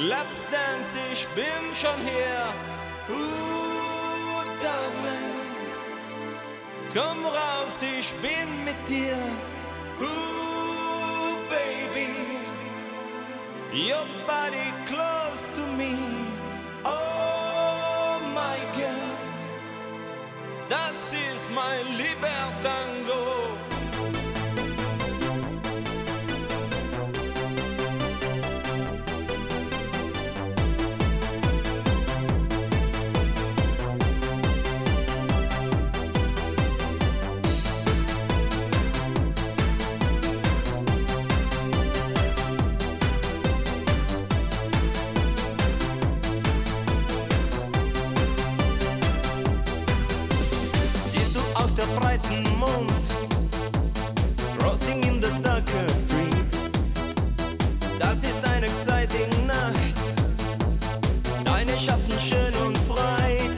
Let's dance, ich bin schon hier. Darling, komm raus, ich bin mit dir. Baby, your body close to me. Oh my girl, das ist mein Libertango. Der breiten Mond, crossing in the darker street. Das ist eine exciting Nacht, deine Schatten schön und breit.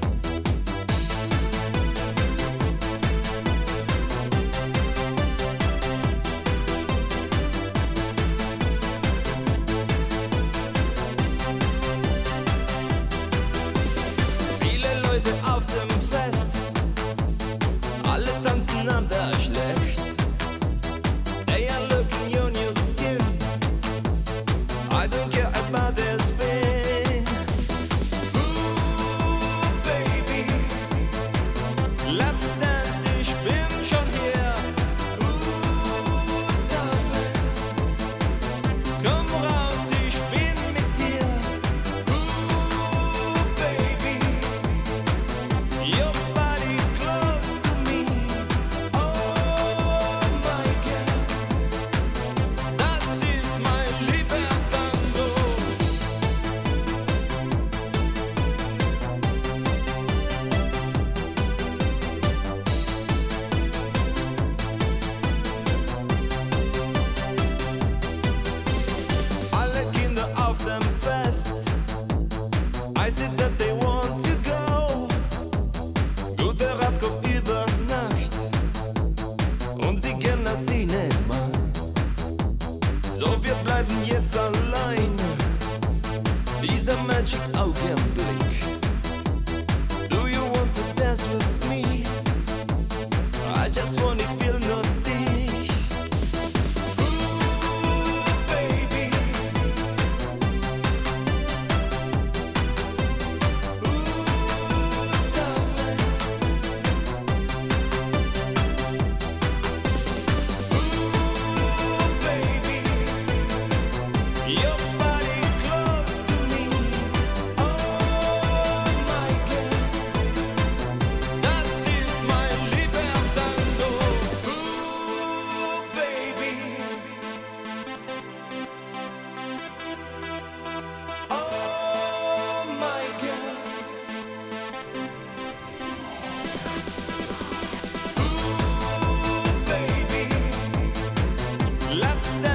Viele Leute auf dem Fest, alle tanzen aber schlecht. They are looking your new skin. I don't care about their spin. Baby, let's dance, ich bin schon hier. Darling, komm raus, ich bin mit dir. Baby, your body close to me. Oh my girl, das ist mein Libertango. Alle Kinder auf dem Fest, I see that they want to go. Guter Radkopf über Nacht und sie gehen das Cinema. So, wir bleiben jetzt allein, dieser Magic Augenblick. Do you want to dance with me? I just wanna feel nur dich. Baby, darling, baby, your body close to me. Oh my girl, das ist mein Libertango. Baby, oh my girl, baby, let's dance.